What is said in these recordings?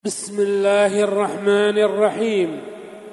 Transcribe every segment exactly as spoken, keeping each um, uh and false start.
بسم الله الرحمن الرحيم.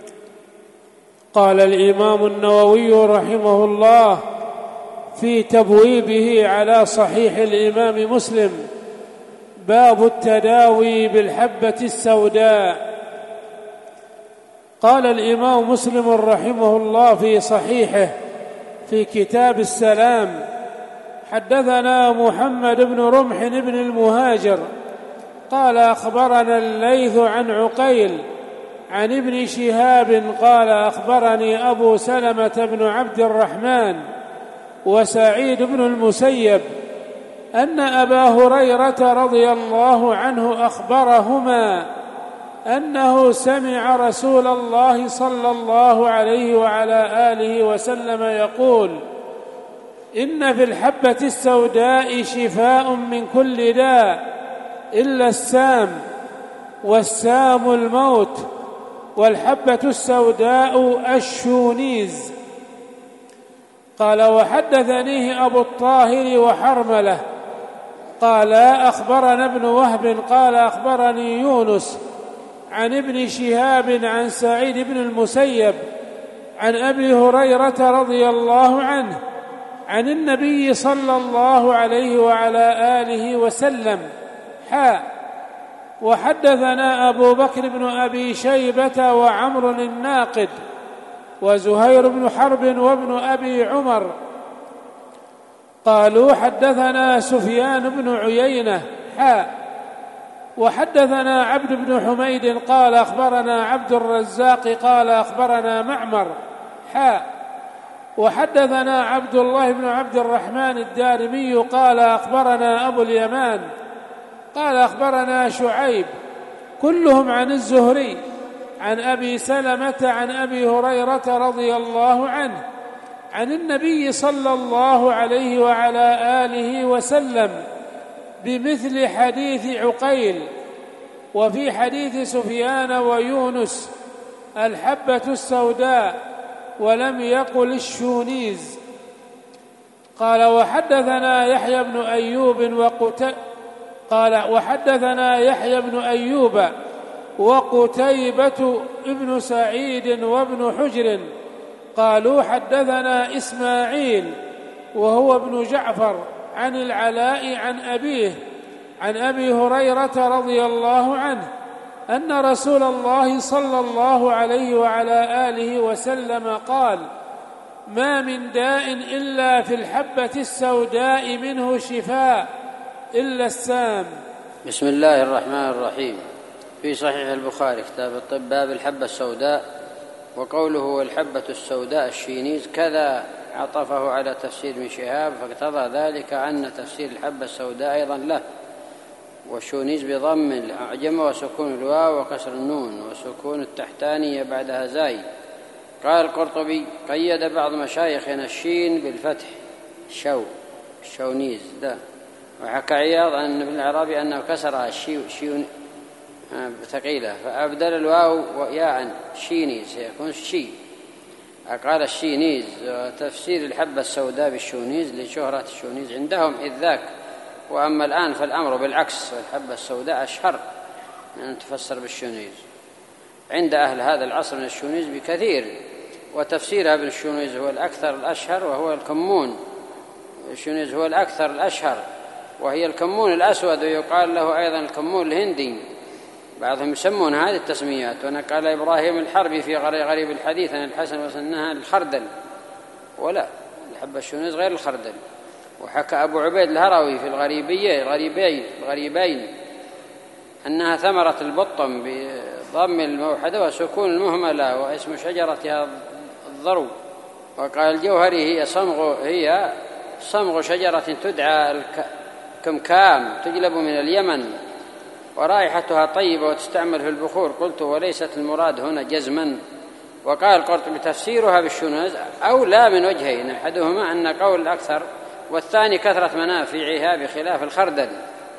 قال الإمام النووي رحمه الله في تبويبه على صحيح الإمام مسلم: باب التداوي بالحبة السوداء. قال الإمام مسلم رحمه الله في صحيحه في كتاب السلام: حدثنا محمد بن رمح بن المهاجر قال أخبرنا الليث عن عقيل عن ابن شهاب قال أخبرني أبو سلمة بن عبد الرحمن وسعيد بن المسيب أن أبا هريرة رضي الله عنه أخبرهما أنه سمع رسول الله صلى الله عليه وعلى آله وسلم يقول: إن في الحبة السوداء شفاء من كل داء إلا السام، والسام الموت، والحبة السوداء الشونيز. قال: وحدثنيه أبو الطاهر وحرملة قال أخبرنا ابن وهب قال أخبرني يونس عن ابن شهاب عن سعيد بن المسيب عن أبي هريرة رضي الله عنه عن النبي صلى الله عليه وعلى آله وسلم: حاء. وحدثنا أبو بكر بن أبي شيبة وعمر الناقد وزهير بن حرب وابن أبي عمر قالوا حدثنا سفيان بن عيينة حاء. وحدثنا عبد بن حميد قال أخبرنا عبد الرزاق قال أخبرنا معمر حاء. وحدثنا عبد الله بن عبد الرحمن الدارمي قال أخبرنا أبو اليمان قال أخبرنا شعيب كلهم عن الزهري عن أبي سلمة عن أبي هريرة رضي الله عنه عن النبي صلى الله عليه وعلى آله وسلم بمثل حديث عقيل. وفي حديث سفيان ويونس الحبة السوداء، ولم يقل الشونيز. قال: وحدثنا يحيى بن أيوب وقتيبة قال وحدثنا يحيى بن أيوب وقتيبة ابن سعيد وابن حجر قالوا حدثنا إسماعيل وهو ابن جعفر عن العلاء عن أبيه عن أبي هريرة رضي الله عنه أن رسول الله صلى الله عليه وعلى آله وسلم قال: ما من داء إلا في الحبة السوداء منه شفاء إلا السام. بسم الله الرحمن الرحيم. في صحيح البخاري كتاب الطب باب الحبة السوداء، وقوله والحبة السوداء الشينيز كذا عطفه على تفسير ابن شهاب، فاقتضى ذلك أن تفسير الحبة السوداء أيضا له، والشونيز بضم الأعجم وسكون الواو وكسر النون وسكون التحتانية بعدها زاي. قال القرطبي: قيد بعض مشايخنا الشين بالفتح شو الشونيز ده. وحكى عياض عن ابن العربي أنه كسرها الشي شيون ثقيلة فأبدل الواو وياء شينيز يكون شي. قال الشينيز. تفسير الحبة السوداء بالشونيز لشهرة الشونيز عندهم إذ ذاك، وأما الآن فالأمر بالعكس، والحبة السوداء أشهر أن تفسر بالشونيز عند أهل هذا العصر من الشونيز بكثير. وتفسيرها بالشونيز هو الأكثر الأشهر، وهو الكمون. الشونيز هو الأكثر الأشهر، وهي الكمون الأسود، ويقال له أيضا الكمون الهندي، بعضهم يسمون هذه التسميات. ونقل إبراهيم الحربي في غريب الحديث عن الحسن وسنها الخردل، ولا الحبة الشونيز غير الخردل. وحكى أبو عبيد الهروي في الغريبية الغريبين الغريبين أنها ثمرة البطم بضم الموحدة وسكون المهملة، واسم شجرتها الضرو. وقال الجوهري هي صمغ هي صمغ شجرة تدعى الكمكام تجلب من اليمن، ورائحتها طيبة وتستعمل في البخور. قلت: وليست المراد هنا جزما. وقال القرطبي: تفسيرها بالشونيز أولى من وجهين، أحدهما أن قول الأكثر، والثاني كثرة منافعها بخلاف الخردل.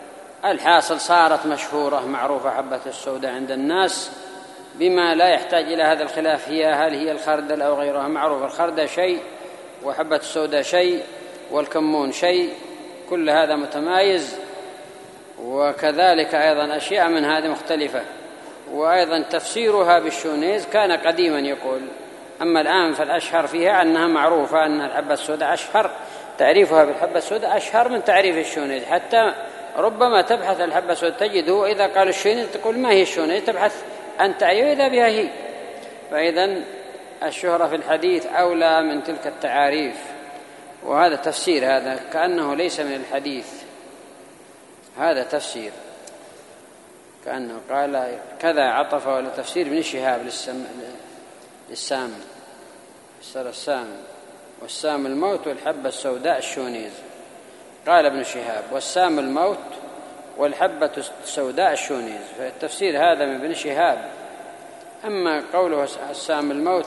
الحاصل صارت مشهورة معروفة حبة السوداء عند الناس بما لا يحتاج إلى هذا الخلاف، هي هل هي الخردل أو غيرها. معروف الخردل شيء وحبة السوداء شيء والكمون شيء، كل هذا متمايز. وكذلك أيضا أشياء من هذه مختلفة. وأيضا تفسيرها بالشونيز كان قديما يقول، أما الآن فالأشهر فيها أنها معروفة أن الحبة السوداء أشهر، تعريفها بالحبة السوداء أشهر من تعريف الشونيز، حتى ربما تبحث الحبة السوداء تجده إذا قالوا الشونيز تقول ما هي الشونيز، تبحث عن تعريف إذا بها هي. فإذن الشهرة في الحديث أولى من تلك التعاريف، وهذا تفسير، هذا كأنه ليس من الحديث، هذا تفسير كأنه قال كذا عطف، ولا تفسير ابن شهاب للسم للسام فسر السام، والسام الموت والحبة السوداء الشونيز. قال ابن شهاب والسام الموت والحبة السوداء الشونيز، فالتفسير هذا من ابن شهاب. أما قوله السام الموت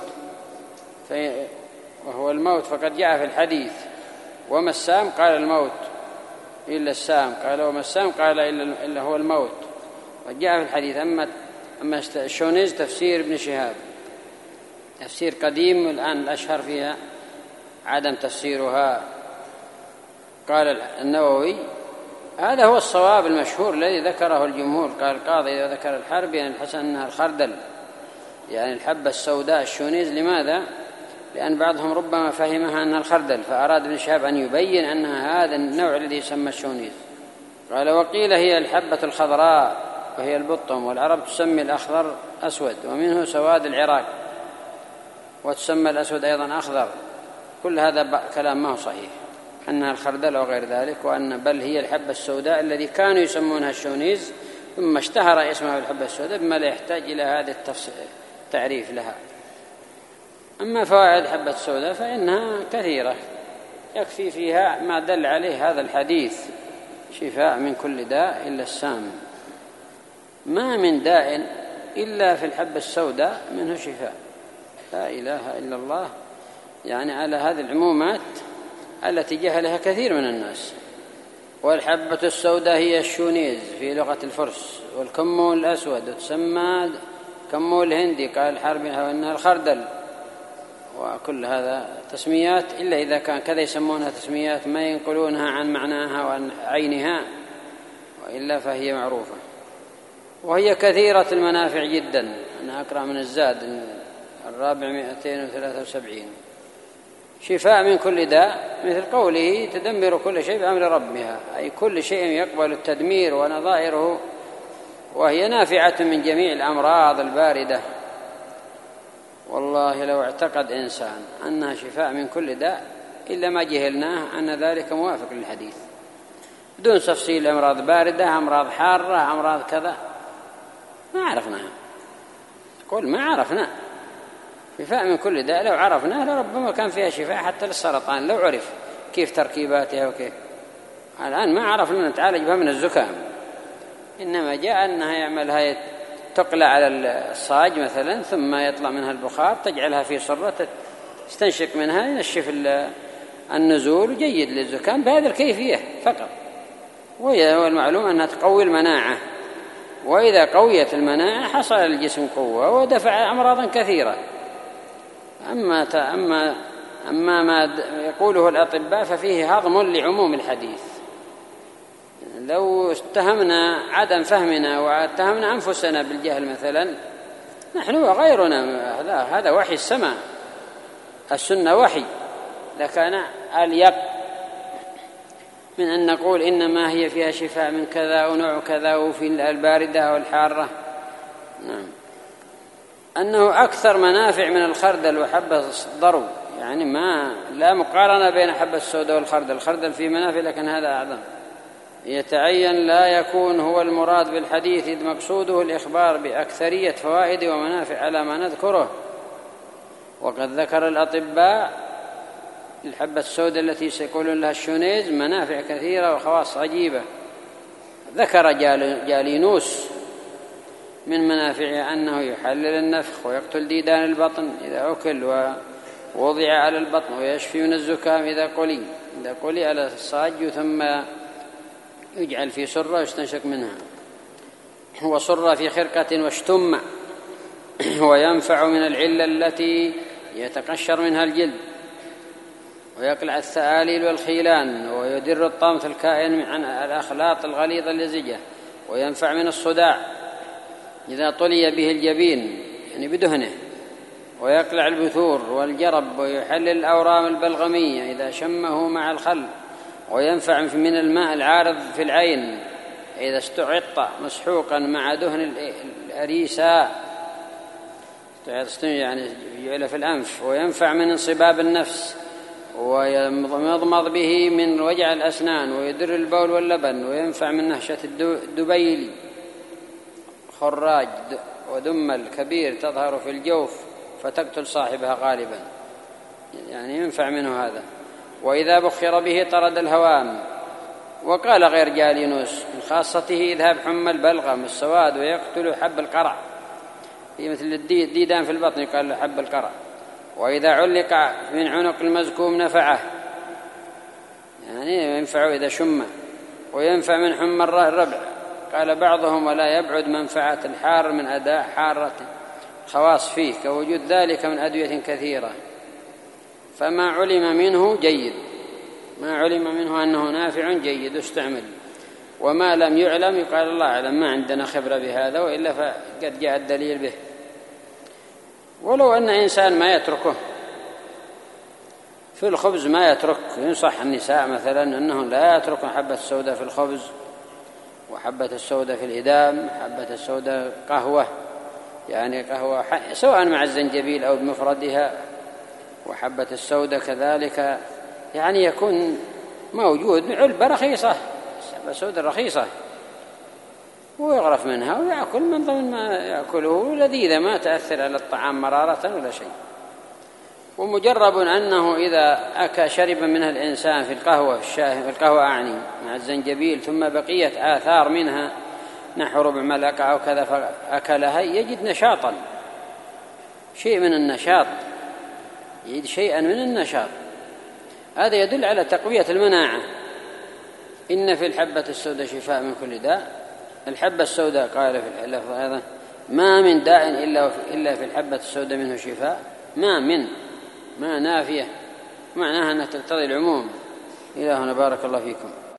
وهو الموت فقد جاء في الحديث وما السام قال الموت إلا السام، قال وما السام قال إلا هو الموت، وجاء في الحديث. أما أما الشونيز تفسير ابن شهاب، تفسير قديم، والآن الأشهر فيها عدم تفسيرها. قال النووي هذا هو الصواب المشهور الذي ذكره الجمهور. قال القاضي إذا ذكر الحرب يعني الحسن أنها الخردل، يعني الحبة السوداء الشونيز. لماذا؟ لأن بعضهم ربما فهمها أنها الخردل، فأراد ابن شهاب أن يبين أنها هذا النوع الذي يسمى الشونيز. قال وقيل هي الحبة الخضراء وهي البطم، والعرب تسمي الأخضر أسود، ومنه سواد العراق، وتسمى الأسود أيضا أخضر. كل هذا كلام ما هو صحيح أنها الخردل أو غير ذلك، وأن بل هي الحبة السوداء الذي كانوا يسمونها الشونيز، ثم اشتهر اسمها الحبة السوداء بما لا يحتاج إلى هذا التعريف لها. أما فوائد الحبة السوداء فإنها كثيرة، يكفي فيها ما دل عليه هذا الحديث: شفاء من كل داء إلا السام. ما من داء إلا في الحبة السوداء منه شفاء، لا إله إلا الله. يعني على هذه العمومات التي جهلها كثير من الناس. والحبة السوداء هي الشونيز في لغة الفرس، والكمون الأسود وتسمى كمون الهندي، قال الحرب أنها الخردل، وكل هذا تسميات، إلا إذا كان كذا يسمونها تسميات ما ينقلونها عن معناها وعن عينها، وإلا فهي معروفة. وهي كثيرة المنافع جدا. أنا أقرأ من الزاد الرابع مئتين وثلاثة وسبعين: شفاء من كل داء، مثل قوله تدمر كل شيء بأمر ربها، أي كل شيء يقبل التدمير ونظائره، وهي نافعة من جميع الأمراض الباردة. والله لو اعتقد إنسان أنها شفاء من كل داء إلا ما جهلناه أن ذلك موافق للحديث، بدون تفصيل أمراض باردة، أمراض حارة، أمراض كذا، ما عرفناها. تقول ما عرفنا شفاء من كل داء، لو عرفناه لربما كان فيها شفاء حتى للسرطان، لو عرف كيف تركيباتها وكيف. الآن ما عرفنا نتعالج بها من الزكام، إنما جاء أنها يعملها تقلع على الصاج مثلا، ثم يطلع منها البخار، تجعلها في صرة تستنشق منها، ينشف النزول، جيد للزكام بهذه الكيفية فقط. وهي المعلوم أنها تقوي المناعة، وإذا قويت المناعة حصل الجسم قوة ودفع أمراضا كثيرة. أما أما أما ما يقوله الأطباء ففيه هضم لعموم الحديث. لو اتهمنا عدم فهمنا واتهمنا أنفسنا بالجهل مثلا، نحن وغيرنا، هذا هذا وحي السماء، السنة وحي، لكان أليق من أن نقول إنما هي فيها شفاء من كذا ونوع كذا وفي الباردة والحارة. نعم. أنه أكثر منافع من الخردل وحبة الضرو، يعني ما لا مقارنة بين حبة السوداء والخردل، الخردل فيه منافع لكن هذا أعظم. يتعين لا يكون هو المراد بالحديث، إذ مقصوده الإخبار بأكثرية فوائد ومنافع على ما نذكره. وقد ذكر الأطباء الحبة السوداء التي سيقولون لها الشونيز منافع كثيرة وخواص عجيبة. ذكر جالينوس من منافعه أنه يحلل النفخ ويقتل ديدان البطن إذا أكل ووضع على البطن، ويشفي من الزكام إذا قلي إذا قلي على الصاج، ثم يجعل في سرة ويستنشق منها، وصر في خرقة واشتم، وينفع من العلة التي يتقشر منها الجلد، ويقلع الثآليل والخيلان، ويدر الطمث الكائن عن الأخلاط الغليظة اللزجة، وينفع من الصداع، إذا طلي به الجبين يعني بدهنه، ويقلع البثور والجرب، ويحلل الأورام البلغمية إذا شمه مع الخل، وينفع من الماء العارض في العين إذا استعط مسحوقا مع دهن الأريساء يعني يعلى في الأنف، وينفع من انصباب النفس، ويمضمض به من وجع الأسنان، ويدر البول واللبن، وينفع من نهشة الدبيل خراج ودمل كبير تظهر في الجوف فتقتل صاحبها غالبا، يعني ينفع منه هذا. وإذا بخر به طرد الهوام. وقال غير جالينوس من خاصته إذهاب حمى البلغم السواد، ويقتل حب القرع، في مثل الديدان في البطن يقال له حب القرع. وإذا علق من عنق المزكوم نفعه، يعني ينفع إذا شم. وينفع من حمى الربع، قال بعضهم ولا يبعد منفعة الحار من أداء حارة خواص فيه، كوجود ذلك من أدوية كثيرة. فما علم منه جيد، ما علم منه أنه نافع جيد استعمل، وما لم يعلم يقال الله أعلم، ما عندنا خبرة بهذا، وإلا فقد جاء الدليل به. ولو أن إنسان ما يتركه في الخبز، ما يترك، ينصح النساء مثلا أنهم لا يتركوا حبة السوداء في الخبز، وحبة السوداء في الإدام، حبة السوداء قهوة، يعني قهوة سواء مع الزنجبيل أو بمفردها، وحبة السوداء كذلك، يعني يكون موجود علبة رخيصة، حبة سوداء رخيصة، ويغرف منها ويأكل من ضمن ما يأكله لذيذة، ما تأثر على الطعام مرارة ولا شيء. ومجرب أنه إذا أكل شرب منها الإنسان في القهوة في الشاي، في القهوة أعني مع الزنجبيل، ثم بقية آثار منها نحو ربع ملعقة أو كذا فأكلها، يجد نشاطا، شيء من النشاط، يجد شيئا من النشاط. هذا يدل على تقوية المناعة. إن في الحبة السوداء شفاء من كل داء. الحبة السوداء قال في اللفظ أيضا ما من داء إلا في الحبة السوداء منه شفاء. ما من، ما نافية، معناها أنها تقتضي العموم. إلهنا بارك الله فيكم.